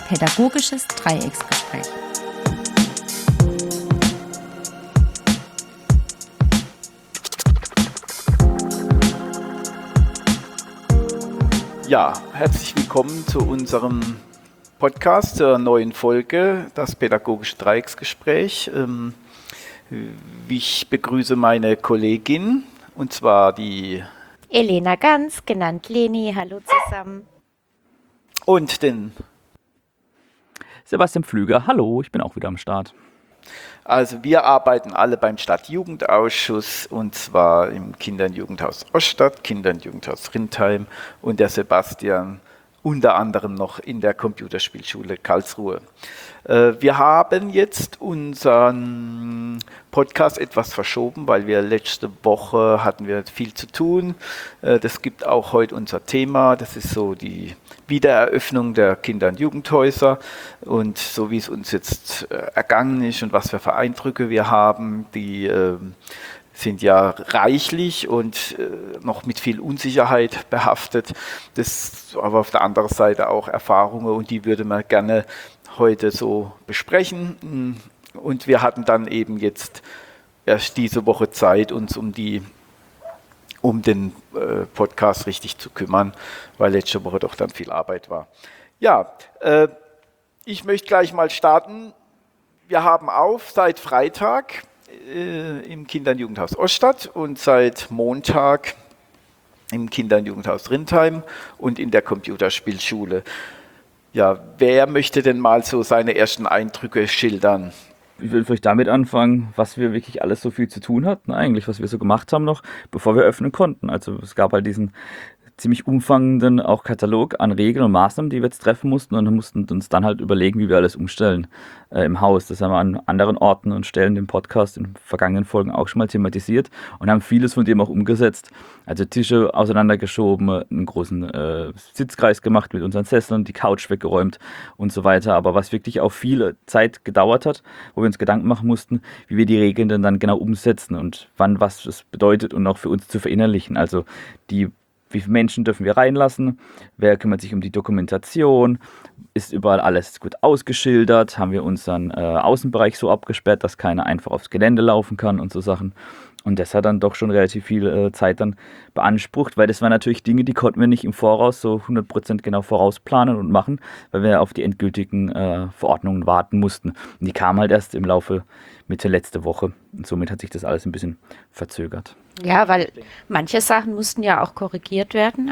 Pädagogisches Dreiecksgespräch. Ja, herzlich willkommen zu unserem Podcast, zur neuen Folge, das Pädagogische Dreiecksgespräch. Ich begrüße meine Kollegin, und zwar die Elena Ganz, genannt Leni. Hallo zusammen. Und den Sebastian Pflüger, hallo, ich bin auch wieder am Start. Also wir arbeiten alle beim Stadtjugendausschuss, und zwar im Kinder- und Jugendhaus Ostadt, Kinder- und Jugendhaus Rindheim, und der Sebastian unter anderem noch in der Computerspielschule Karlsruhe. Wir haben jetzt unseren Podcast etwas verschoben, weil wir letzte Woche hatten wir viel zu tun. Das gibt auch heute unser Thema. Das ist so die Wiedereröffnung der Kinder- und Jugendhäuser, und so wie es uns jetzt ergangen ist und was für Eindrücke wir haben, die sind ja reichlich und noch mit viel Unsicherheit behaftet. Das aber auf der anderen Seite auch Erfahrungen, und die würde man gerne heute so besprechen. Und wir hatten dann eben jetzt erst diese Woche Zeit, uns um den Podcast richtig zu kümmern, weil letzte Woche doch dann viel Arbeit war. Ja, ich möchte gleich mal starten. Wir haben auf seit Freitag im Kinder- und Jugendhaus Ostadt und seit Montag im Kinder- und Jugendhaus Rindheim und in der Computerspielschule. Ja, wer möchte denn mal so seine ersten Eindrücke schildern? Ich will vielleicht damit anfangen, was wir wirklich alles so viel zu tun hatten, eigentlich, was wir so gemacht haben noch, bevor wir öffnen konnten. Also es gab halt diesen ziemlich umfangenden auch Katalog an Regeln und Maßnahmen, die wir jetzt treffen mussten, und mussten uns dann halt überlegen, wie wir alles umstellen im Haus. Das haben wir an anderen Orten und Stellen im Podcast in vergangenen Folgen auch schon mal thematisiert und haben vieles von dem auch umgesetzt. Also Tische auseinandergeschoben, einen großen Sitzkreis gemacht mit unseren Sesseln, die Couch weggeräumt und so weiter. Aber was wirklich auch viel Zeit gedauert hat, wo wir uns Gedanken machen mussten, wie wir die Regeln dann genau umsetzen und wann was das bedeutet und auch für uns zu verinnerlichen. Also wie viele Menschen dürfen wir reinlassen? Wer kümmert sich um die Dokumentation? Ist überall alles gut ausgeschildert? Haben wir unseren Außenbereich so abgesperrt, dass keiner einfach aufs Gelände laufen kann und so Sachen? Und das hat dann doch schon relativ viel Zeit dann beansprucht, weil das waren natürlich Dinge, die konnten wir nicht im Voraus so 100% genau vorausplanen und machen, weil wir auf die endgültigen Verordnungen warten mussten. Und die kamen halt erst im Laufe Mitte letzte Woche. Und somit hat sich das alles ein bisschen verzögert. Ja, weil manche Sachen mussten ja auch korrigiert werden,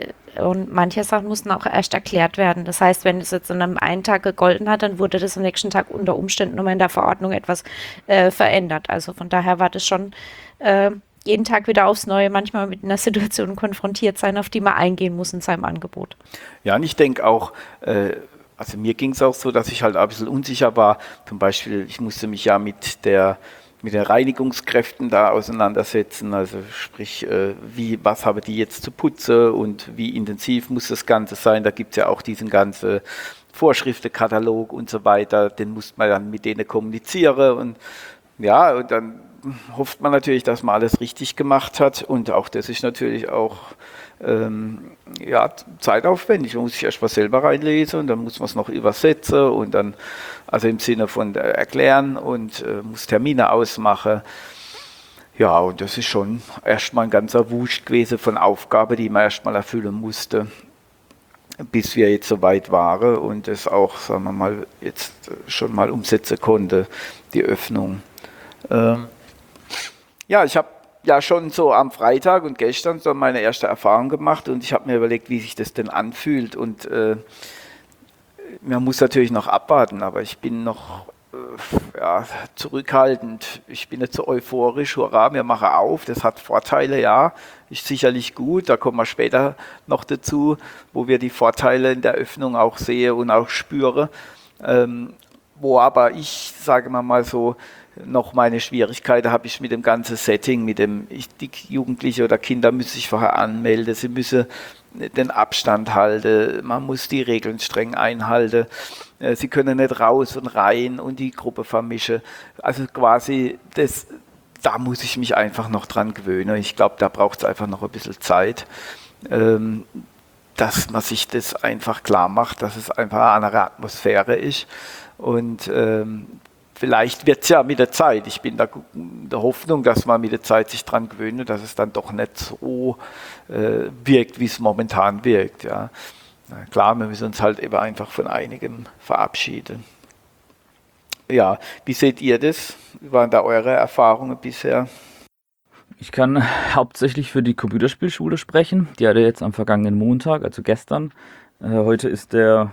und manche Sachen mussten auch erst erklärt werden. Das heißt, wenn es jetzt an einem einen Tag gegolten hat, dann wurde das am nächsten Tag unter Umständen nochmal in der Verordnung etwas verändert. Also von daher war das schon jeden Tag wieder aufs Neue manchmal mit einer Situation konfrontiert sein, auf die man eingehen muss in seinem Angebot. Ja, und ich denke auch, also mir ging es auch so, dass ich halt ein bisschen unsicher war. Zum Beispiel, ich musste mich ja mit den Reinigungskräften da auseinandersetzen, also sprich, was haben die jetzt zu putzen und wie intensiv muss das Ganze sein. Da gibt es ja auch diesen ganzen Vorschriftenkatalog und so weiter, den musste man dann mit denen kommunizieren, und ja, und dann hofft man natürlich, dass man alles richtig gemacht hat, und auch das ist natürlich auch zeitaufwendig. Man muss sich erst mal selber reinlesen und dann muss man es noch übersetzen und dann, also im Sinne von erklären, und muss Termine ausmachen. Ja, und das ist schon erstmal ein ganzer Wust gewesen von Aufgaben, die man erstmal erfüllen musste, bis wir jetzt so weit waren und es auch, sagen wir mal, jetzt schon mal umsetzen konnte, die Öffnung. Ja, ich habe ja schon so am Freitag und gestern so meine erste Erfahrung gemacht, und ich habe mir überlegt, wie sich das denn anfühlt, und man muss natürlich noch abwarten, aber ich bin noch zurückhaltend. Ich bin nicht so euphorisch, hurra, wir machen auf, das hat Vorteile, ja, ist sicherlich gut, da kommen wir später noch dazu, wo wir die Vorteile in der Öffnung auch sehen und auch spüren, wo aber ich, sage mal so, noch meine Schwierigkeiten habe ich mit dem ganzen Setting, die Jugendliche oder Kinder müssen sich vorher anmelden, sie müssen den Abstand halten, man muss die Regeln streng einhalten, sie können nicht raus und rein und die Gruppe vermischen. Also quasi, da muss ich mich einfach noch dran gewöhnen. Ich glaube, da braucht es einfach noch ein bisschen Zeit. dass man sich das einfach klar macht, dass es einfach eine andere Atmosphäre ist. Und vielleicht wird es ja mit der Zeit, ich bin da in der Hoffnung, dass man mit der Zeit sich dran gewöhnt und dass es dann doch nicht so wirkt, wie es momentan wirkt. Ja. Na klar, wir müssen uns halt eben einfach von einigem verabschieden. Ja, wie seht ihr das? Wie waren da eure Erfahrungen bisher? Ich kann hauptsächlich für die Computerspielschule sprechen. Die hatte jetzt am vergangenen Montag, also gestern. Heute ist der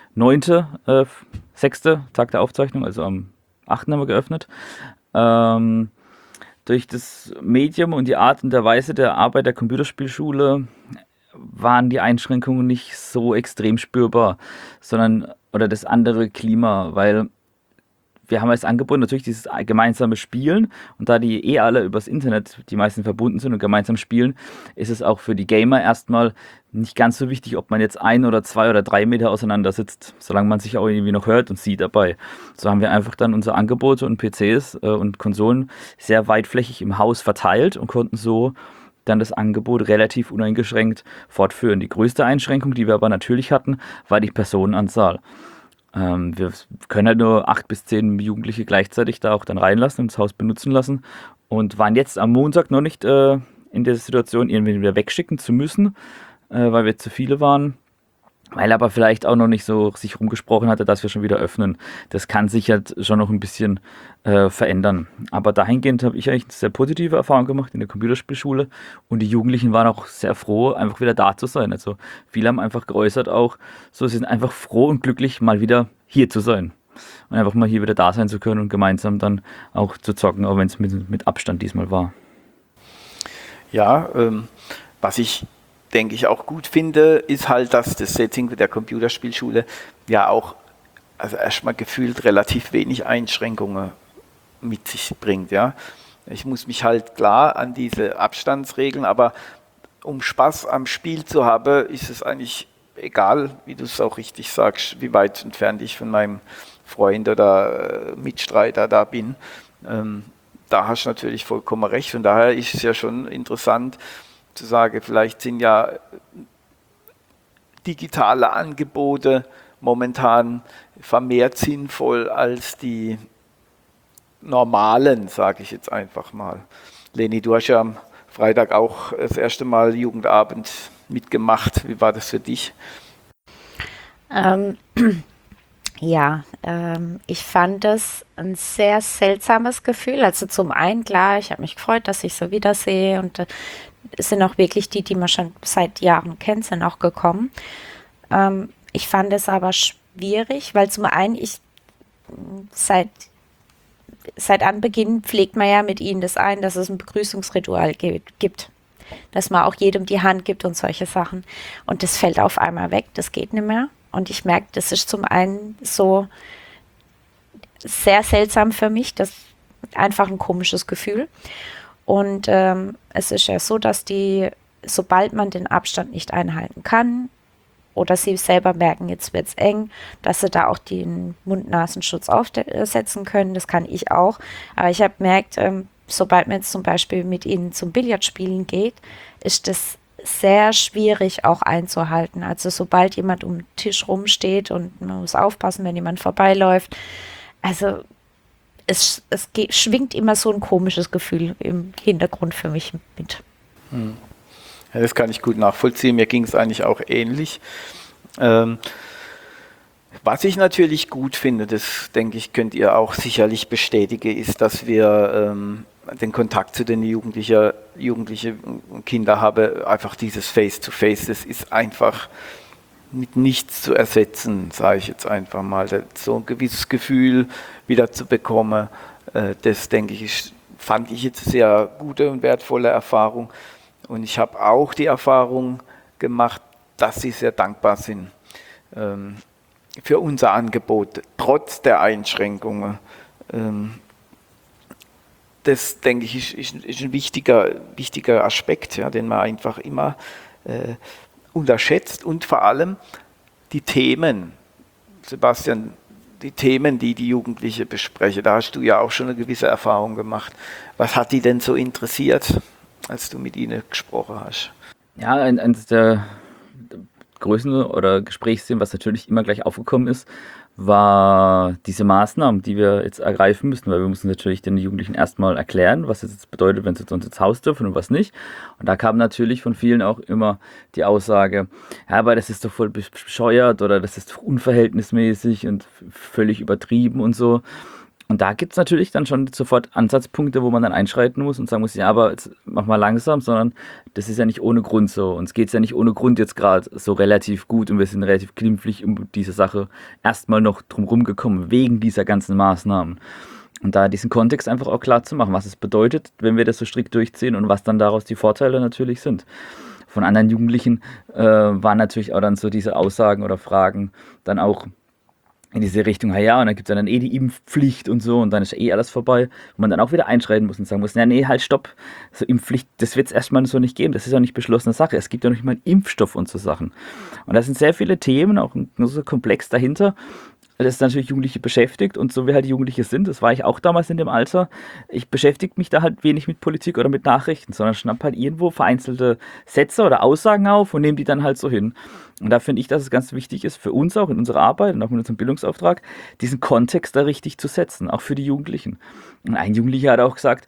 6. Tag der Aufzeichnung, also am 8. haben wir geöffnet. Durch das Medium und die Art und der Weise der Arbeit der Computerspielschule waren die Einschränkungen nicht so extrem spürbar, oder das andere Klima, weil wir haben als Angebot natürlich dieses gemeinsame Spielen, und da die alle übers Internet die meisten verbunden sind und gemeinsam spielen, ist es auch für die Gamer erstmal nicht ganz so wichtig, ob man jetzt 1 oder 2 oder 3 Meter auseinander sitzt, solange man sich auch irgendwie noch hört und sieht dabei. So haben wir einfach dann unsere Angebote und PCs und Konsolen sehr weitflächig im Haus verteilt und konnten so dann das Angebot relativ uneingeschränkt fortführen. Die größte Einschränkung, die wir aber natürlich hatten, war die Personenanzahl. Wir können halt nur 8 bis 10 Jugendliche gleichzeitig da auch dann reinlassen und das Haus benutzen lassen und waren jetzt am Montag noch nicht in der Situation, irgendwie wieder wegschicken zu müssen, weil wir zu viele waren, weil aber vielleicht auch noch nicht so sich rumgesprochen hatte, dass wir schon wieder öffnen. Das kann sich halt schon noch ein bisschen verändern. Aber dahingehend habe ich eigentlich eine sehr positive Erfahrung gemacht in der Computerspielschule, und die Jugendlichen waren auch sehr froh, einfach wieder da zu sein. Also viele haben einfach geäußert auch, so, sie sind einfach froh und glücklich, mal wieder hier zu sein. Und einfach mal hier wieder da sein zu können und gemeinsam dann auch zu zocken, auch wenn es mit Abstand diesmal war. Ja, was ich denke ich auch gut finde, ist halt, dass das Setting der Computerspielschule ja auch, also erstmal gefühlt relativ wenig Einschränkungen mit sich bringt. Ja. Ich muss mich halt klar an diese Abstandsregeln, aber um Spaß am Spiel zu haben, ist es eigentlich egal, wie du es auch richtig sagst, wie weit entfernt ich von meinem Freund oder Mitstreiter da bin. Da hast du natürlich vollkommen recht, und daher ist es ja schon interessant zu sagen, vielleicht sind ja digitale Angebote momentan vermehrt sinnvoll als die normalen, sage ich jetzt einfach mal. Leni, du hast ja am Freitag auch das erste Mal Jugendabend mitgemacht. Wie war das für dich? Ich fand das ein sehr seltsames Gefühl. Also zum einen, klar, ich habe mich gefreut, dass ich so wiedersehe, und es sind auch wirklich die man schon seit Jahren kennt, sind auch gekommen. Ich fand es aber schwierig, weil zum einen seit Anbeginn pflegt man ja mit ihnen das ein, dass es ein Begrüßungsritual gibt. Dass man auch jedem die Hand gibt und solche Sachen. Und das fällt auf einmal weg, das geht nicht mehr. Und ich merke, das ist zum einen so sehr seltsam für mich, das ist einfach ein komisches Gefühl. Und es ist ja so, dass sobald man den Abstand nicht einhalten kann oder sie selber merken, jetzt wird es eng, dass sie da auch den Mund-Nasenschutz aufsetzen können. Das kann ich auch. Aber ich habe gemerkt, sobald man jetzt zum Beispiel mit ihnen zum Billardspielen geht, ist das sehr schwierig auch einzuhalten. Also sobald jemand um den Tisch rumsteht und man muss aufpassen, wenn jemand vorbeiläuft. Also es schwingt immer so ein komisches Gefühl im Hintergrund für mich mit. Ja, das kann ich gut nachvollziehen. Mir ging es eigentlich auch ähnlich. Was ich natürlich gut finde, das denke ich, könnt ihr auch sicherlich bestätigen, ist, dass wir den Kontakt zu den Jugendlichen Kinder haben, einfach dieses Face-to-Face, das ist einfach mit nichts zu ersetzen, sage ich jetzt einfach mal. So ein gewisses Gefühl wieder zu bekommen, das denke ich, fand ich jetzt sehr gute und wertvolle Erfahrung. Und ich habe auch die Erfahrung gemacht, dass sie sehr dankbar sind für unser Angebot, trotz der Einschränkungen. Das, denke ich, ist ein wichtiger Aspekt, ja, den man einfach immer unterschätzt. Und vor allem die Themen, Sebastian, die Themen, die Jugendliche besprechen, da hast du ja auch schon eine gewisse Erfahrung gemacht. Was hat die denn so interessiert, als du mit ihnen gesprochen hast? Ja, eines der Größen- oder Gesprächsthemen, was natürlich immer gleich aufgekommen ist, war diese Maßnahmen, die wir jetzt ergreifen müssen, weil wir müssen natürlich den Jugendlichen erstmal erklären, was es jetzt bedeutet, wenn sie zu uns ins Haus dürfen und was nicht. Und da kam natürlich von vielen auch immer die Aussage, ja, aber das ist doch voll bescheuert oder das ist doch unverhältnismäßig und völlig übertrieben und so. Und da gibt es natürlich dann schon sofort Ansatzpunkte, wo man dann einschreiten muss und sagen muss, ja, aber jetzt mach mal langsam, sondern das ist ja nicht ohne Grund so. Uns geht es ja nicht ohne Grund jetzt gerade so relativ gut und wir sind relativ glimpflich um diese Sache erstmal noch drumherum gekommen, wegen dieser ganzen Maßnahmen. Und da diesen Kontext einfach auch klar zu machen, was es bedeutet, wenn wir das so strikt durchziehen und was dann daraus die Vorteile natürlich sind. Von anderen Jugendlichen waren natürlich auch dann so diese Aussagen oder Fragen dann auch in diese Richtung, ja, und dann gibt es dann die Impfpflicht und so und dann ist alles vorbei, wo man dann auch wieder einschreiten muss und sagen muss, ja, nee, halt, stopp, so Impfpflicht, das wird es erstmal so nicht geben, das ist ja nicht beschlossene Sache, es gibt ja noch nicht mal einen Impfstoff und so Sachen. Und da sind sehr viele Themen, auch so komplex dahinter, das natürlich Jugendliche beschäftigt und so wie halt die Jugendliche sind, das war ich auch damals in dem Alter, ich beschäftige mich da halt wenig mit Politik oder mit Nachrichten, sondern schnapp halt irgendwo vereinzelte Sätze oder Aussagen auf und nehme die dann halt so hin. Und da finde ich, dass es ganz wichtig ist, für uns auch in unserer Arbeit und auch in unserem Bildungsauftrag, diesen Kontext da richtig zu setzen, auch für die Jugendlichen. Und ein Jugendlicher hat auch gesagt,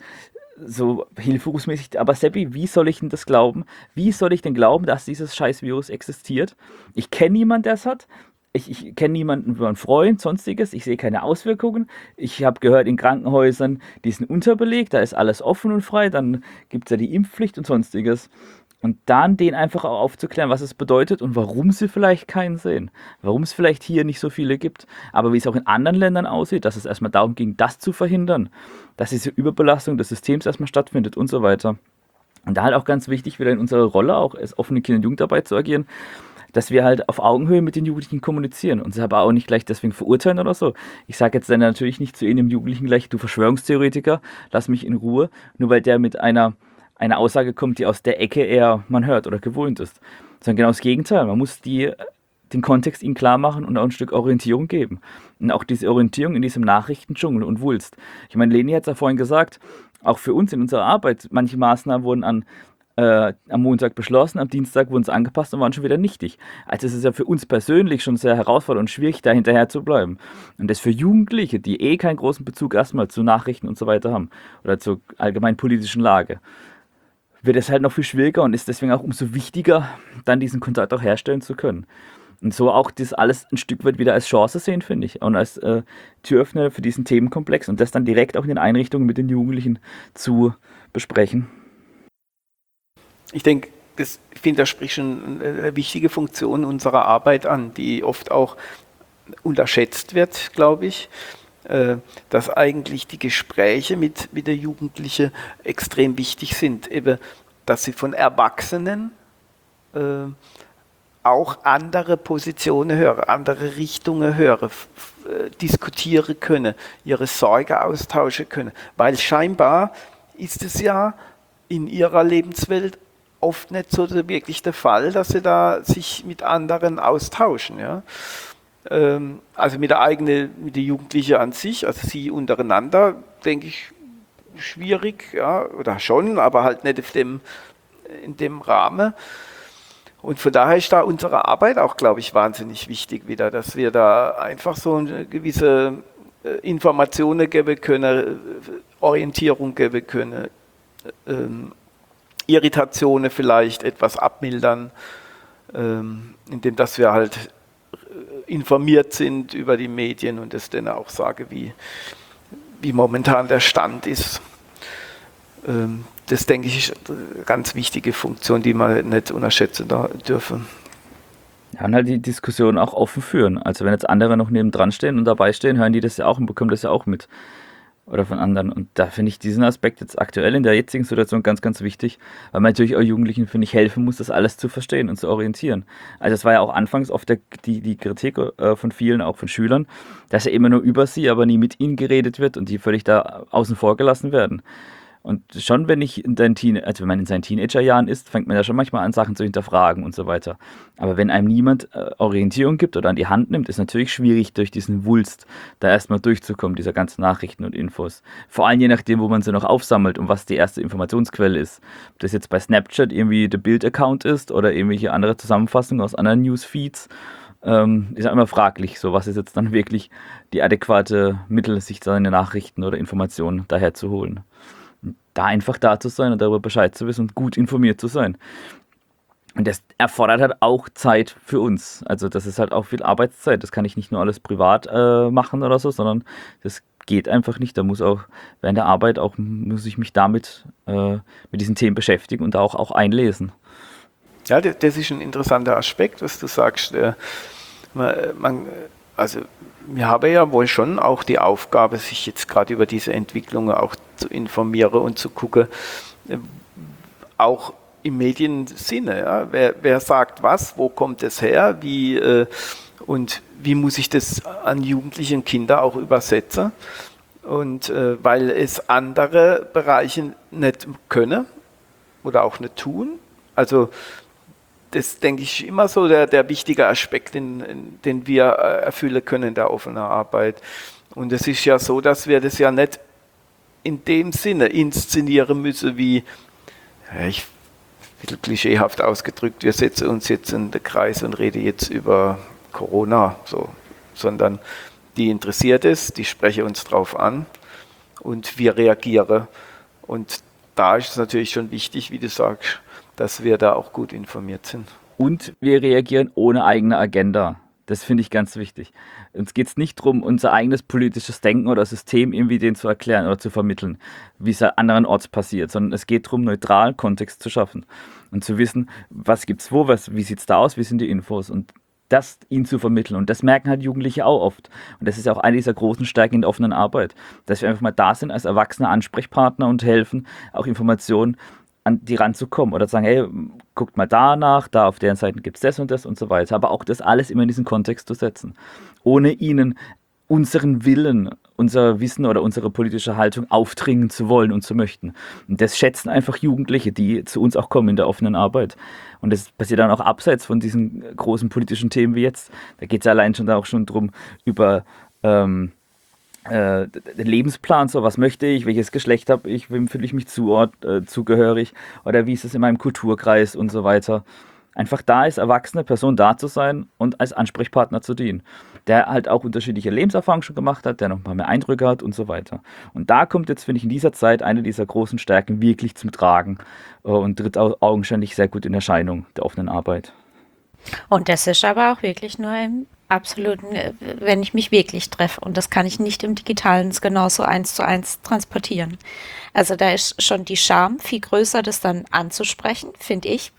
so hilferufsmäßig, aber Seppi, wie soll ich denn das glauben? Wie soll ich denn glauben, dass dieses Scheiß-Virus existiert? Ich kenne niemanden, der es hat. Ich kenne niemanden über einen Freund, sonstiges. Ich sehe keine Auswirkungen. Ich habe gehört, in Krankenhäusern, die sind unterbelegt, da ist alles offen und frei. Dann gibt es ja die Impfpflicht und sonstiges. Und dann denen einfach auch aufzuklären, was es bedeutet und warum sie vielleicht keinen sehen. Warum es vielleicht hier nicht so viele gibt. Aber wie es auch in anderen Ländern aussieht, dass es erstmal darum ging, das zu verhindern. Dass diese Überbelastung des Systems erstmal stattfindet und so weiter. Und da halt auch ganz wichtig, wieder in unserer Rolle auch als offene Kinder- und Jugendarbeit zu agieren, dass wir halt auf Augenhöhe mit den Jugendlichen kommunizieren und sie aber auch nicht gleich deswegen verurteilen oder so. Ich sage jetzt dann natürlich nicht zu jedem Jugendlichen gleich, du Verschwörungstheoretiker, lass mich in Ruhe, nur weil der mit einer Aussage kommt, die aus der Ecke eher man hört oder gewohnt ist. Sondern genau das Gegenteil. Man muss den Kontext ihnen klar machen und auch ein Stück Orientierung geben. Und auch diese Orientierung in diesem Nachrichtendschungel und Wulst. Ich meine, Leni hat es ja vorhin gesagt, auch für uns in unserer Arbeit, manche Maßnahmen wurden am Montag beschlossen, am Dienstag wurden sie angepasst und waren schon wieder nichtig. Also es ist ja für uns persönlich schon sehr herausfordernd und schwierig, da hinterher zu bleiben. Und das für Jugendliche, die keinen großen Bezug erstmal zu Nachrichten und so weiter haben oder zur allgemein politischen Lage, wird es halt noch viel schwieriger und ist deswegen auch umso wichtiger, dann diesen Kontakt auch herstellen zu können. Und so auch das alles ein Stück weit wieder als Chance sehen, finde ich, und als Türöffner für diesen Themenkomplex und das dann direkt auch in den Einrichtungen mit den Jugendlichen zu besprechen. Ich denke, ich finde, das spricht schon eine wichtige Funktion unserer Arbeit an, die oft auch unterschätzt wird, glaube ich, dass eigentlich die Gespräche mit der Jugendlichen extrem wichtig sind, eben, dass sie von Erwachsenen auch andere Positionen hören, andere Richtungen hören, diskutieren können, ihre Sorge austauschen können, weil scheinbar ist es ja in ihrer Lebenswelt oft nicht so wirklich der Fall, dass sie da sich mit anderen austauschen. Ja? Also mit den Jugendlichen an sich, also sie untereinander, denke ich, schwierig, ja, oder schon, aber halt nicht in dem Rahmen. Und von daher ist da unsere Arbeit auch, glaube ich, wahnsinnig wichtig wieder, dass wir da einfach so eine gewisse Informationen geben können, Orientierung geben können, Irritationen vielleicht etwas abmildern, indem dass wir halt informiert sind über die Medien und es dann auch sage, wie momentan der Stand ist. Das, denke ich, ist eine ganz wichtige Funktion, die man nicht unterschätzen dürfen. Ja, und halt die Diskussion auch offen führen. Also wenn jetzt andere noch nebendran stehen und dabei stehen, hören die das ja auch und bekommen das ja auch mit. Oder von anderen. Und da finde ich diesen Aspekt jetzt aktuell in der jetzigen Situation ganz, ganz wichtig, weil man natürlich auch Jugendlichen, finde ich, helfen muss, das alles zu verstehen und zu orientieren. Also es war ja auch anfangs oft die Kritik von vielen, auch von Schülern, dass ja immer nur über sie, aber nie mit ihnen geredet wird und die völlig da außen vor gelassen werden. Und schon, wenn ich wenn man in seinen Teenagerjahren ist, fängt man ja schon manchmal an, Sachen zu hinterfragen und so weiter. Aber wenn einem niemand Orientierung gibt oder an die Hand nimmt, ist natürlich schwierig, durch diesen Wulst da erstmal durchzukommen, dieser ganzen Nachrichten und Infos. Vor allem je nachdem, wo man sie noch aufsammelt und was die erste Informationsquelle ist. Ob das jetzt bei Snapchat irgendwie der Bild-Account ist oder irgendwelche andere Zusammenfassungen aus anderen Newsfeeds, ist ja immer fraglich, so was ist jetzt dann wirklich die adäquate Mittel, sich seine Nachrichten oder Informationen daher zu holen. Da einfach da zu sein und darüber Bescheid zu wissen und gut informiert zu sein. Und das erfordert halt auch Zeit für uns. Also das ist halt auch viel Arbeitszeit. Das kann ich nicht nur alles privat machen oder so, sondern das geht einfach nicht. Da muss auch während der Arbeit muss ich mich damit mit diesen Themen beschäftigen und auch einlesen. Ja, das ist ein interessanter Aspekt, was du sagst. Also wir haben ja wohl schon auch die Aufgabe, sich jetzt gerade über diese Entwicklungen auch zu informieren und zu gucken, auch im Mediensinne. Ja? Wer sagt was, wo kommt es her, und wie muss ich das an Jugendliche und Kinder auch übersetzen? Und weil es andere Bereiche nicht können oder auch nicht tun. Also das, denke ich, immer so der wichtige Aspekt, den wir erfüllen können in der offenen Arbeit. Und es ist ja so, dass wir das ja nicht in dem Sinne inszenieren müssen, wie, ein bisschen klischeehaft ausgedrückt, wir setzen uns jetzt in den Kreis und reden jetzt über Corona, so, sondern die interessiert es, die sprechen uns drauf an und wir reagieren. Und da ist es natürlich schon wichtig, wie du sagst, dass wir da auch gut informiert sind. Und wir reagieren ohne eigene Agenda. Das finde ich ganz wichtig. Uns geht es nicht darum, unser eigenes politisches Denken oder System irgendwie denen zu erklären oder zu vermitteln, wie es andernorts passiert, sondern es geht darum, neutralen Kontext zu schaffen und zu wissen, was gibt es wo, wie sieht es da aus, wie sind die Infos und das ihnen zu vermitteln. Und das merken halt Jugendliche auch oft. Und das ist ja auch eine dieser großen Stärken in der offenen Arbeit, dass wir einfach mal da sind als erwachsene Ansprechpartner und helfen, auch Informationen an die ranzukommen oder sagen, hey, guckt mal danach, da auf deren Seiten gibt es das und so weiter. Aber auch das alles immer in diesen Kontext zu setzen. Ohne ihnen unseren Willen, unser Wissen oder unsere politische Haltung aufdringen zu wollen und zu möchten. Und das schätzen einfach Jugendliche, die zu uns auch kommen in der offenen Arbeit. Und das passiert dann auch abseits von diesen großen politischen Themen wie jetzt. Da geht es allein schon darum, über den Lebensplan, so was möchte ich, welches Geschlecht habe ich, wem fühle ich mich zugehörig oder wie ist es in meinem Kulturkreis und so weiter. Einfach da als erwachsene Person da zu sein und als Ansprechpartner zu dienen, der halt auch unterschiedliche Lebenserfahrungen schon gemacht hat, der noch mal mehr Eindrücke hat und so weiter. Und da kommt jetzt, finde ich, in dieser Zeit eine dieser großen Stärken wirklich zum Tragen und tritt augenscheinlich sehr gut in Erscheinung der offenen Arbeit. Und das ist aber auch wirklich nur im absoluten, wenn ich mich wirklich treffe. Und das kann ich nicht im Digitalen genauso 1:1 transportieren. Also da ist schon die Scham viel größer, das dann anzusprechen, finde ich.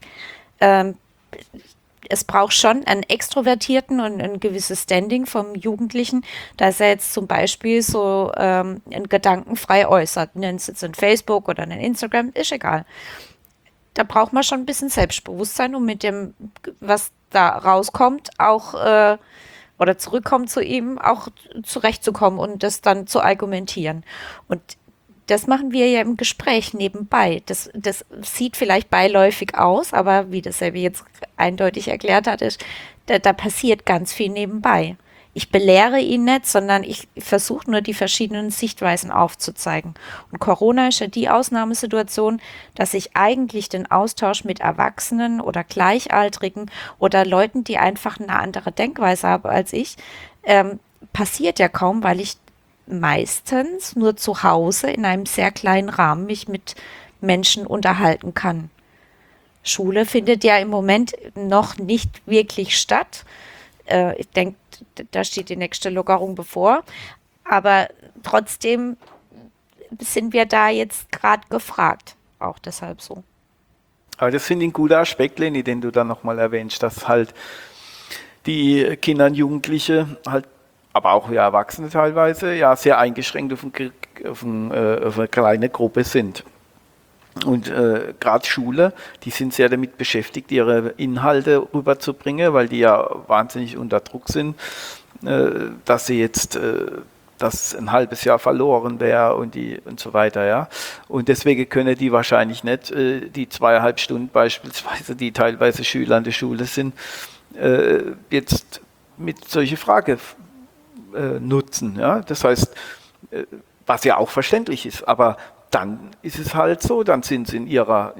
Es braucht schon einen Extrovertierten und ein gewisses Standing vom Jugendlichen, dass er jetzt zum Beispiel so einen Gedanken frei äußert. Nennt es jetzt ein Facebook oder ein Instagram, ist egal. Da braucht man schon ein bisschen Selbstbewusstsein, um mit dem, was da rauskommt, auch oder zurückkommt zu ihm, auch zurechtzukommen und das dann zu argumentieren. Und das machen wir ja im Gespräch nebenbei. Das sieht vielleicht beiläufig aus, aber wie das Selvi jetzt eindeutig erklärt hat, ist, da passiert ganz viel nebenbei. Ich belehre ihn nicht, sondern ich versuche nur die verschiedenen Sichtweisen aufzuzeigen. Und Corona ist ja die Ausnahmesituation, dass ich eigentlich den Austausch mit Erwachsenen oder Gleichaltrigen oder Leuten, die einfach eine andere Denkweise haben als ich, passiert ja kaum, weil ich meistens nur zu Hause in einem sehr kleinen Rahmen mich mit Menschen unterhalten kann. Schule findet ja im Moment noch nicht wirklich statt. Ich denke, da steht die nächste Lockerung bevor. Aber trotzdem sind wir da jetzt gerade gefragt. Auch deshalb so. Aber das finde ich ein guter Aspekt, Leni, den du da nochmal erwähnst, dass halt die Kinder und Jugendliche halt, aber auch ja Erwachsene teilweise, ja sehr eingeschränkt auf eine kleine Gruppe sind. Und gerade Schule, die sind sehr damit beschäftigt, ihre Inhalte rüberzubringen, weil die ja wahnsinnig unter Druck sind, dass sie jetzt dass ein halbes Jahr verloren wäre und so weiter, ja. Und deswegen können die wahrscheinlich nicht die 2,5 Stunden beispielsweise, die teilweise Schüler an der Schule sind, jetzt mit solche Frage nutzen, ja. Das heißt, was ja auch verständlich ist, aber dann ist es halt so, dann sind sie in ihrer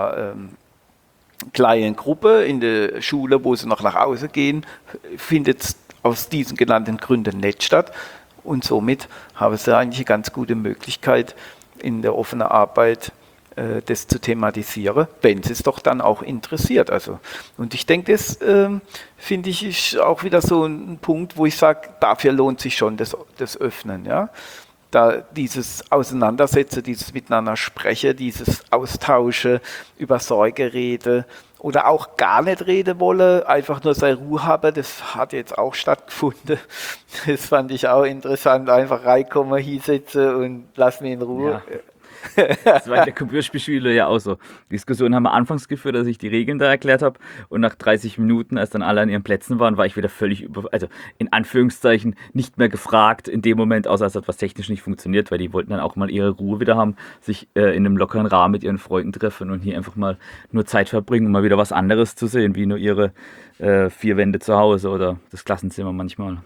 kleinen Gruppe in der Schule, wo sie noch nach Hause gehen, findet es aus diesen genannten Gründen nicht statt. Und somit haben sie eigentlich eine ganz gute Möglichkeit, in der offenen Arbeit das zu thematisieren, wenn es doch dann auch interessiert. Also, und ich denke, das finde ich ist auch wieder so ein Punkt, wo ich sage, dafür lohnt sich schon das Öffnen. Ja? Da dieses Auseinandersetzen, dieses Miteinander sprechen, dieses Austauschen über Sorge reden oder auch gar nicht reden wollen, einfach nur seine Ruhe haben, das hat jetzt auch stattgefunden. Das fand ich auch interessant, einfach reinkommen, hinsetzen und lass mich in Ruhe. Ja. Das war in der Computerspielschule ja auch so. Die Diskussion haben wir anfangs geführt, als ich die Regeln da erklärt habe. Und nach 30 Minuten, als dann alle an ihren Plätzen waren, war ich wieder völlig also in Anführungszeichen nicht mehr gefragt in dem Moment, außer es hat was technisch nicht funktioniert, weil die wollten dann auch mal ihre Ruhe wieder haben, sich in einem lockeren Rahmen mit ihren Freunden treffen und hier einfach mal nur Zeit verbringen, um mal wieder was anderes zu sehen, wie nur ihre 4 Wände zu Hause oder das Klassenzimmer manchmal.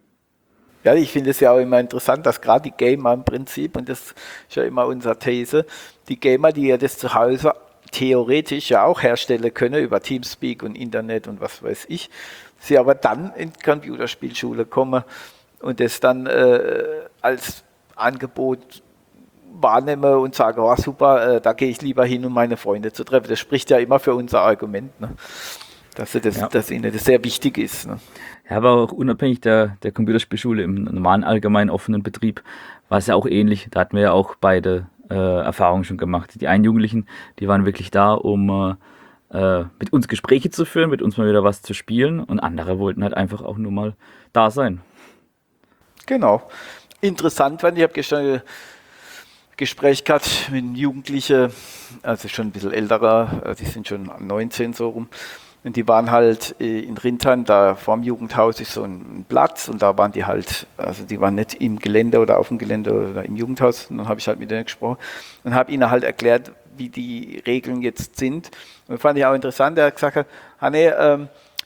Ja, ich finde es ja auch immer interessant, dass gerade die Gamer im Prinzip, und das ist ja immer unsere These, die Gamer, die ja das zu Hause theoretisch ja auch herstellen können über Teamspeak und Internet und was weiß ich, sie aber dann in die Computerspielschule kommen und das dann als Angebot wahrnehmen und sagen, oh super, da gehe ich lieber hin, um meine Freunde zu treffen. Das spricht ja immer für unser Argument, ne? Dass ihnen das sehr wichtig ist. Ne? Ja, aber auch unabhängig der Computerspielschule im normalen allgemeinen offenen Betrieb war es ja auch ähnlich. Da hatten wir ja auch beide Erfahrungen schon gemacht. Die einen Jugendlichen, die waren wirklich da, um mit uns Gespräche zu führen, mit uns mal wieder was zu spielen, und andere wollten halt einfach auch nur mal da sein. Genau. Interessant fand ich, habe gestern ein Gespräch gehabt mit einem Jugendlichen, also schon ein bisschen älterer, die sind schon 19 so rum. Und die waren halt in Rintheim, da vorm Jugendhaus ist so ein Platz, und da waren die halt, also die waren nicht im Gelände oder auf dem Gelände oder im Jugendhaus. Und dann habe ich halt mit denen gesprochen und habe ihnen halt erklärt, wie die Regeln jetzt sind. Und das fand ich auch interessant, er hat gesagt, Hanne,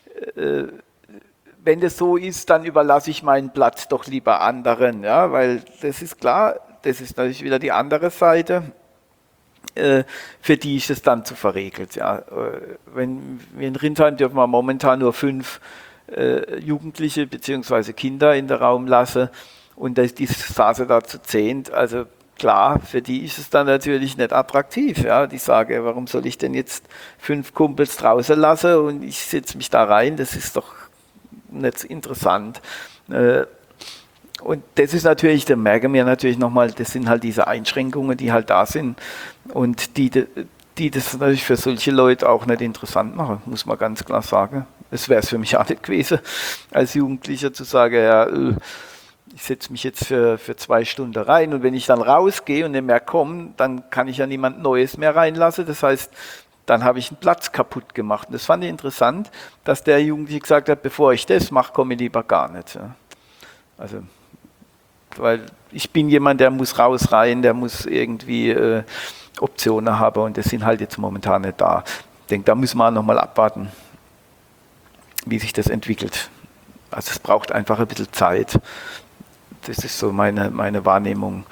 wenn das so ist, dann überlasse ich meinen Platz doch lieber anderen, ja, weil das ist klar, das ist natürlich wieder die andere Seite. Für die ist es dann zu verregelt. Ja. Wenn wir in Rintheim dürfen wir momentan nur 5 Jugendliche bzw. Kinder in den Raum lassen, und die saßen da zu 10. Also klar, für die ist es dann natürlich nicht attraktiv. Ja. Die sagen, warum soll ich denn jetzt 5 Kumpels draußen lassen und ich setze mich da rein? Das ist doch nicht interessant. Und das ist natürlich, da merken wir natürlich nochmal, das sind halt diese Einschränkungen, die halt da sind und die das natürlich für solche Leute auch nicht interessant machen, muss man ganz klar sagen. Das wäre es für mich auch nicht gewesen, als Jugendlicher zu sagen, ja, ich setze mich jetzt für 2 Stunden rein, und wenn ich dann rausgehe und nicht mehr komme, dann kann ich ja niemand Neues mehr reinlassen. Das heißt, dann habe ich einen Platz kaputt gemacht. Und das fand ich interessant, dass der Jugendliche gesagt hat, bevor ich das mache, komme ich lieber gar nicht. Ja. Also, weil ich bin jemand, der muss raus, rein, der muss irgendwie Optionen haben, und das sind halt jetzt momentan nicht da. Ich denke, da müssen wir nochmal abwarten, wie sich das entwickelt. Also es braucht einfach ein bisschen Zeit. Das ist so meine Wahrnehmung,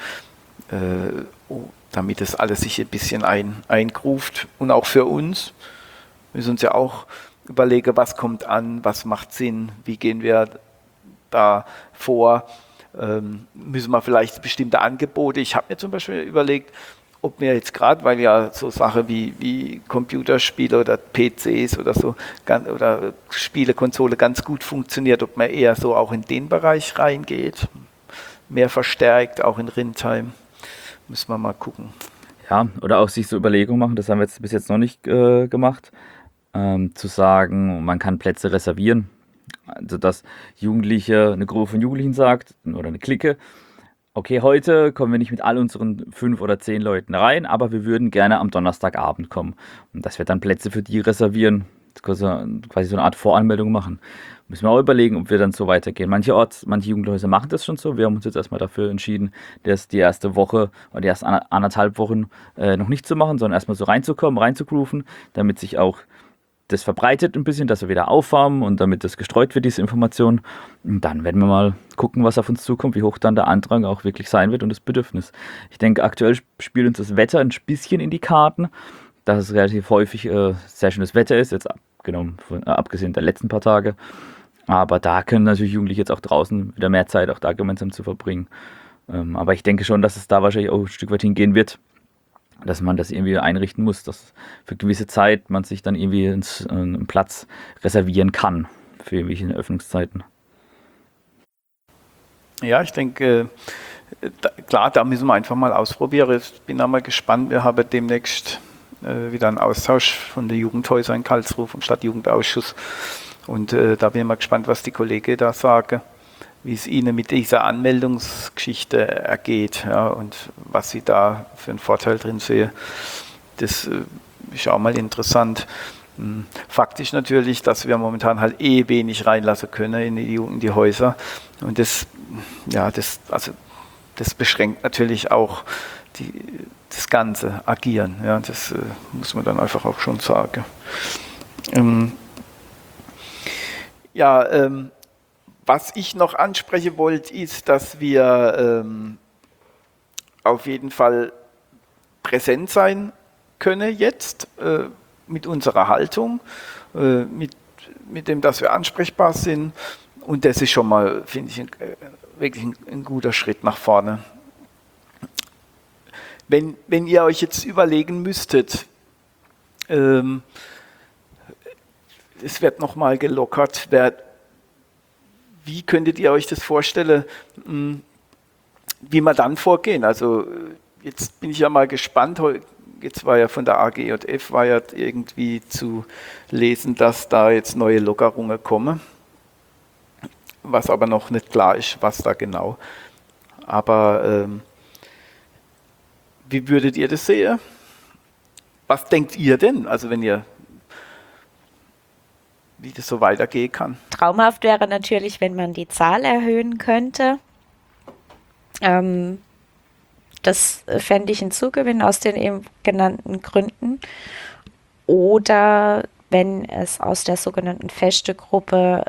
damit das alles sich ein bisschen eingruft. Und auch für uns, wir müssen uns ja auch überlegen, was kommt an, was macht Sinn, wie gehen wir da vor. Müssen wir vielleicht bestimmte Angebote, ich habe mir zum Beispiel überlegt, ob wir jetzt gerade, weil ja so Sachen wie Computerspiele oder PCs oder so oder Spielekonsole ganz gut funktioniert, ob man eher so auch in den Bereich reingeht, mehr verstärkt, auch in Rintheim. Müssen wir mal gucken. Ja, oder auch sich so Überlegungen machen, das haben wir jetzt bis jetzt noch nicht gemacht, zu sagen, man kann Plätze reservieren. Also dass Jugendliche, eine Gruppe von Jugendlichen sagt, oder eine Clique, okay, heute kommen wir nicht mit all unseren 5 oder 10 Leuten rein, aber wir würden gerne am Donnerstagabend kommen. Und dass wir dann Plätze für die reservieren, quasi so eine Art Voranmeldung machen. Müssen wir auch überlegen, ob wir dann so weitergehen. Manche Jugendhäuser machen das schon so. Wir haben uns jetzt erstmal dafür entschieden, das die erste Woche oder die ersten anderthalb Wochen noch nicht zu machen, sondern erstmal so reinzukommen, reinzugrooven, damit sich auch das verbreitet ein bisschen, dass wir wieder auffarmen und damit das gestreut wird, diese Information. Und dann werden wir mal gucken, was auf uns zukommt, wie hoch dann der Andrang auch wirklich sein wird und das Bedürfnis. Ich denke, aktuell spielt uns das Wetter ein bisschen in die Karten, dass es relativ häufig sehr schönes Wetter ist, jetzt abgesehen der letzten paar Tage. Aber da können natürlich Jugendliche jetzt auch draußen wieder mehr Zeit auch da gemeinsam zu verbringen. Aber ich denke schon, dass es da wahrscheinlich auch ein Stück weit hingehen wird, dass man das irgendwie einrichten muss, dass für gewisse Zeit man sich dann irgendwie einen Platz reservieren kann für irgendwelche Öffnungszeiten. Ja, ich denke, klar, da müssen wir einfach mal ausprobieren. Ich bin auch mal gespannt. Wir haben demnächst wieder einen Austausch von den Jugendhäusern in Karlsruhe, vom Stadtjugendausschuss. Und da bin ich mal gespannt, was die Kollegen da sagen, wie es ihnen mit dieser Anmeldungsgeschichte ergeht, ja, und was sie da für einen Vorteil drin sehen. Das ist auch mal interessant. Fakt ist natürlich, dass wir momentan halt wenig reinlassen können in die Häuser. Und das beschränkt natürlich auch das ganze Agieren. Ja, das muss man dann einfach auch schon sagen. Was ich noch ansprechen wollte, ist, dass wir auf jeden Fall präsent sein können jetzt mit unserer Haltung, mit dem, dass wir ansprechbar sind. Und das ist schon mal, finde ich, wirklich ein guter Schritt nach vorne. Wenn ihr euch jetzt überlegen müsstet, es wird nochmal gelockert, wie könntet ihr euch das vorstellen, wie wir dann vorgehen? Also jetzt bin ich ja mal gespannt, jetzt war ja von der AGJF irgendwie zu lesen, dass da jetzt neue Lockerungen kommen, was aber noch nicht klar ist, was da genau. Aber wie würdet ihr das sehen? Was denkt ihr denn? Also wie das so weitergehen kann. Traumhaft wäre natürlich, wenn man die Zahl erhöhen könnte. Das fände ich ein Zugewinn aus den eben genannten Gründen. Oder wenn es aus der sogenannten Feste-Gruppe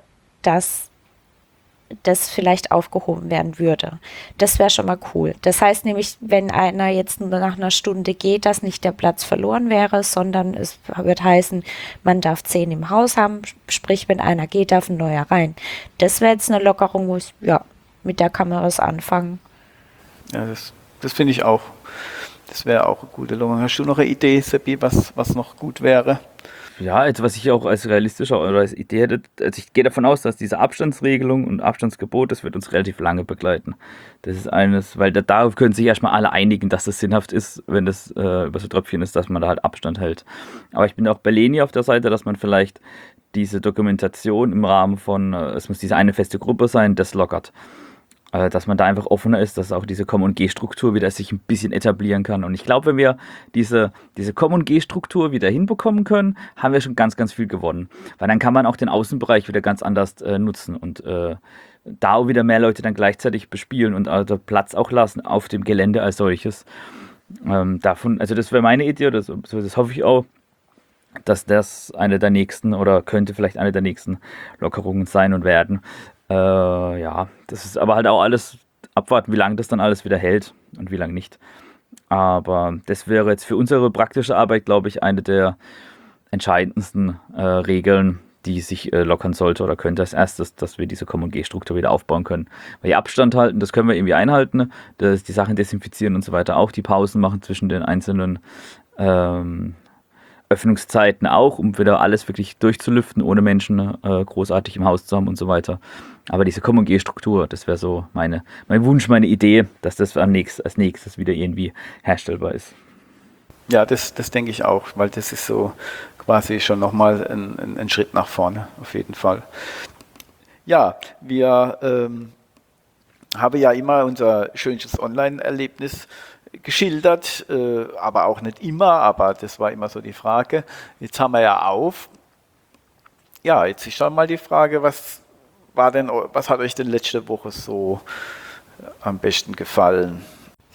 das vielleicht aufgehoben werden würde. Das wäre schon mal cool. Das heißt nämlich, wenn einer jetzt nach einer Stunde geht, dass nicht der Platz verloren wäre, sondern es wird heißen, man darf 10 im Haus haben, sprich, wenn einer geht, darf ein neuer rein. Das wäre jetzt eine Lockerung, mit der kann man was anfangen. Ja, das finde ich auch. Das wäre auch eine gute Lockerung. Hast du noch eine Idee, Seppi, was noch gut wäre? Ja, also was ich auch als realistischer oder als Idee hätte, also ich gehe davon aus, dass diese Abstandsregelung und Abstandsgebot, das wird uns relativ lange begleiten. Das ist eines, weil darauf können sich erstmal alle einigen, dass das sinnhaft ist, wenn das über so Tröpfchen ist, dass man da halt Abstand hält. Aber ich bin auch bei Leni auf der Seite, dass man vielleicht diese Dokumentation im Rahmen von, es muss diese eine feste Gruppe sein, das lockert. Dass man da einfach offener ist, dass auch diese Common-G-Struktur wieder sich ein bisschen etablieren kann. Und ich glaube, wenn wir diese Common-G-Struktur wieder hinbekommen können, haben wir schon ganz, ganz viel gewonnen. Weil dann kann man auch den Außenbereich wieder ganz anders nutzen und da auch wieder mehr Leute dann gleichzeitig bespielen und also Platz auch lassen auf dem Gelände als solches. Also das wäre meine Idee, das hoffe ich auch, dass das eine der nächsten oder könnte vielleicht eine der nächsten Lockerungen sein und werden. Das ist aber halt auch alles abwarten, wie lange das dann alles wieder hält und wie lange nicht. Aber das wäre jetzt für unsere praktische Arbeit, glaube ich, eine der entscheidendsten Regeln, die sich lockern sollte oder könnte als erstes, dass wir diese Common-G-Struktur wieder aufbauen können. Weil die Abstand halten, das können wir irgendwie einhalten, das die Sachen desinfizieren und so weiter auch, die Pausen machen zwischen den einzelnen Öffnungszeiten auch, um wieder alles wirklich durchzulüften, ohne Menschen großartig im Haus zu haben und so weiter. Aber diese Common-G-Struktur, das wäre so mein Wunsch, meine Idee, dass das als nächstes wieder irgendwie herstellbar ist. Ja, das denke ich auch, weil das ist so quasi schon nochmal ein Schritt nach vorne, auf jeden Fall. Ja, wir haben ja immer unser schönstes Online-Erlebnis geschildert, aber auch nicht immer, aber das war immer so die Frage. Jetzt haben wir ja auf Ja, jetzt ist schon mal die Frage, was hat euch denn letzte Woche so am besten gefallen?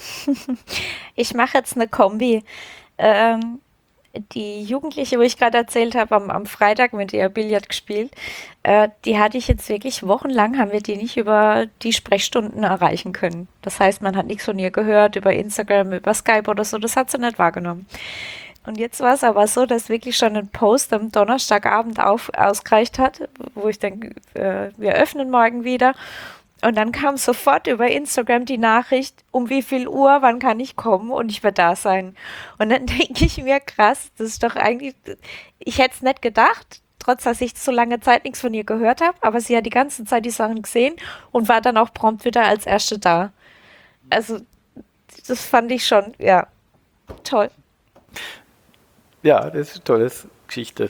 Ich mache jetzt eine Kombi. Ähm, Die Jugendliche, wo ich gerade erzählt habe, am Freitag mit ihr Billard gespielt, die hatte ich jetzt wirklich wochenlang, haben wir die nicht über die Sprechstunden erreichen können. Das heißt, man hat nichts von ihr gehört, über Instagram, über Skype oder so, das hat sie nicht wahrgenommen. Und jetzt war es aber so, dass wirklich schon ein Post am Donnerstagabend ausgereicht hat, wo ich denke, wir öffnen morgen wieder. Und dann kam sofort über Instagram die Nachricht, um wie viel Uhr, wann kann ich kommen und ich werde da sein. Und dann denke ich mir, krass, das ist doch eigentlich, ich hätte es nicht gedacht, trotz dass ich so lange Zeit nichts von ihr gehört habe, aber sie hat die ganze Zeit die Sachen gesehen und war dann auch prompt wieder als Erste da. Also, das fand ich schon, ja, toll. Ja, das ist eine tolle Geschichte.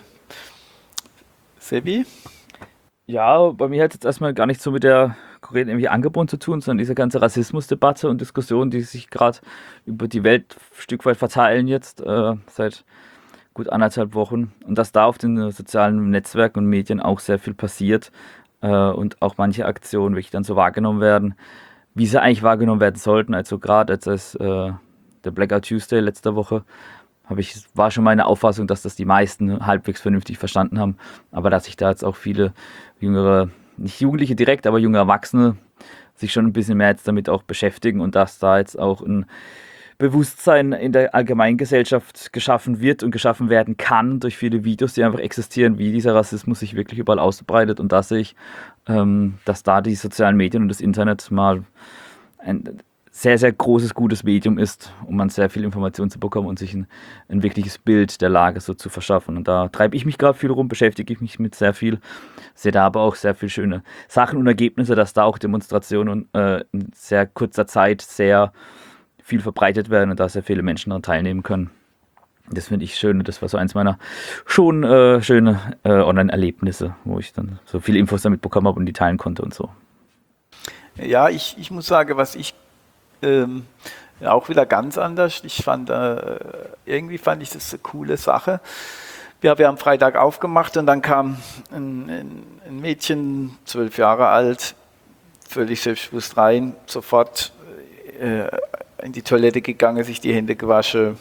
Sebi? Ja, bei mir hat es jetzt erstmal gar nicht so mit der konkreten irgendwie Angebot zu tun, sondern diese ganze Rassismusdebatte und Diskussion, die sich gerade über die Welt ein Stück weit verteilen jetzt seit gut 1,5 Wochen. Und dass da auf den sozialen Netzwerken und Medien auch sehr viel passiert und auch manche Aktionen wirklich dann so wahrgenommen werden, wie sie eigentlich wahrgenommen werden sollten. Also gerade als der Blackout Tuesday letzte Woche war schon meine Auffassung, dass das die meisten halbwegs vernünftig verstanden haben, aber dass sich da jetzt auch viele jüngere, nicht Jugendliche direkt, aber junge Erwachsene sich schon ein bisschen mehr jetzt damit auch beschäftigen und dass da jetzt auch ein Bewusstsein in der Allgemeingesellschaft geschaffen wird und geschaffen werden kann durch viele Videos, die einfach existieren, wie dieser Rassismus sich wirklich überall ausbreitet. Und da sehe ich, dass da die sozialen Medien und das Internet mal ein sehr, sehr großes, gutes Medium ist, um man sehr viel Information zu bekommen und sich ein wirkliches Bild der Lage so zu verschaffen. Und da treibe ich mich gerade viel rum, beschäftige ich mich mit sehr viel, sehe da aber auch sehr viele schöne Sachen und Ergebnisse, dass da auch Demonstrationen in sehr kurzer Zeit sehr viel verbreitet werden und da sehr viele Menschen daran teilnehmen können. Das finde ich schön. Das war so eins meiner schon schöne Online-Erlebnisse, wo ich dann so viele Infos damit bekommen habe und die teilen konnte und so. Ja, ich muss sagen, was ich auch wieder ganz anders. Irgendwie fand ich das eine coole Sache. Wir haben Freitag aufgemacht und dann kam ein Mädchen, 12 Jahre alt, völlig selbstbewusst rein, sofort in die Toilette gegangen, sich die Hände gewaschen,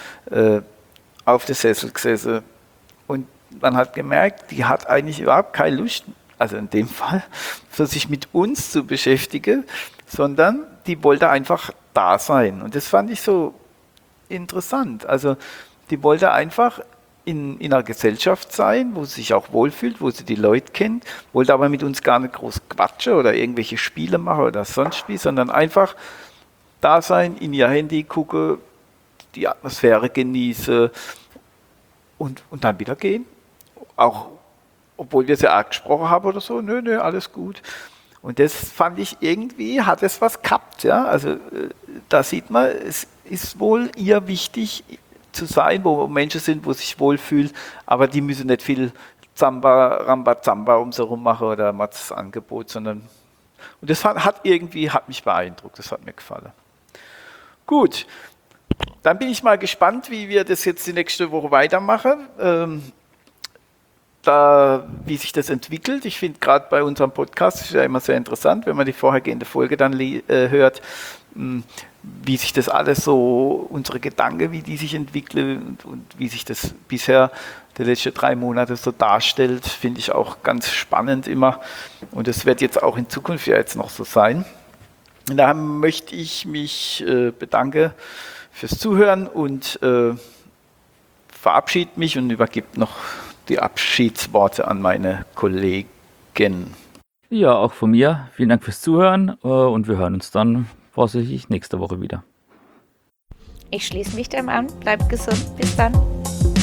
auf den Sessel gesessen. Und man hat gemerkt, die hat eigentlich überhaupt keine Lust, also in dem Fall, sich mit uns zu beschäftigen, sondern die wollte einfach da sein. Und das fand ich so interessant. Also die wollte einfach in einer Gesellschaft sein, wo sie sich auch wohlfühlt, wo sie die Leute kennt, wollte aber mit uns gar nicht groß quatschen oder irgendwelche Spiele machen oder sonst wie, sondern einfach da sein, in ihr Handy gucken, die Atmosphäre genießen und dann wieder gehen. Auch obwohl wir sie arg gesprochen haben oder so, nö, alles gut. Und das fand ich irgendwie, hat es was gehabt, ja. Also da sieht man, es ist wohl ihr wichtig zu sein, wo Menschen sind, wo sie sich wohlfühlen, aber die müssen nicht viel Rambazamba um sie rum machen oder Mats Angebot, sondern und das hat mich beeindruckt, das hat mir gefallen. Gut, dann bin ich mal gespannt, wie wir das jetzt die nächste Woche weitermachen. Wie sich das entwickelt. Ich finde gerade bei unserem Podcast ist ja immer sehr interessant, wenn man die vorhergehende Folge dann hört, wie sich das alles so, unsere Gedanken, wie die sich entwickeln und wie sich das bisher die letzten 3 Monate so darstellt, finde ich auch ganz spannend immer. Und das wird jetzt auch in Zukunft ja jetzt noch so sein. Und da möchte ich mich bedanken fürs Zuhören und verabschiede mich und übergebe noch die Abschiedsworte an meine Kollegen. Ja, auch von mir. Vielen Dank fürs Zuhören und wir hören uns dann voraussichtlich nächste Woche wieder. Ich schließe mich dem an. Bleibt gesund. Bis dann.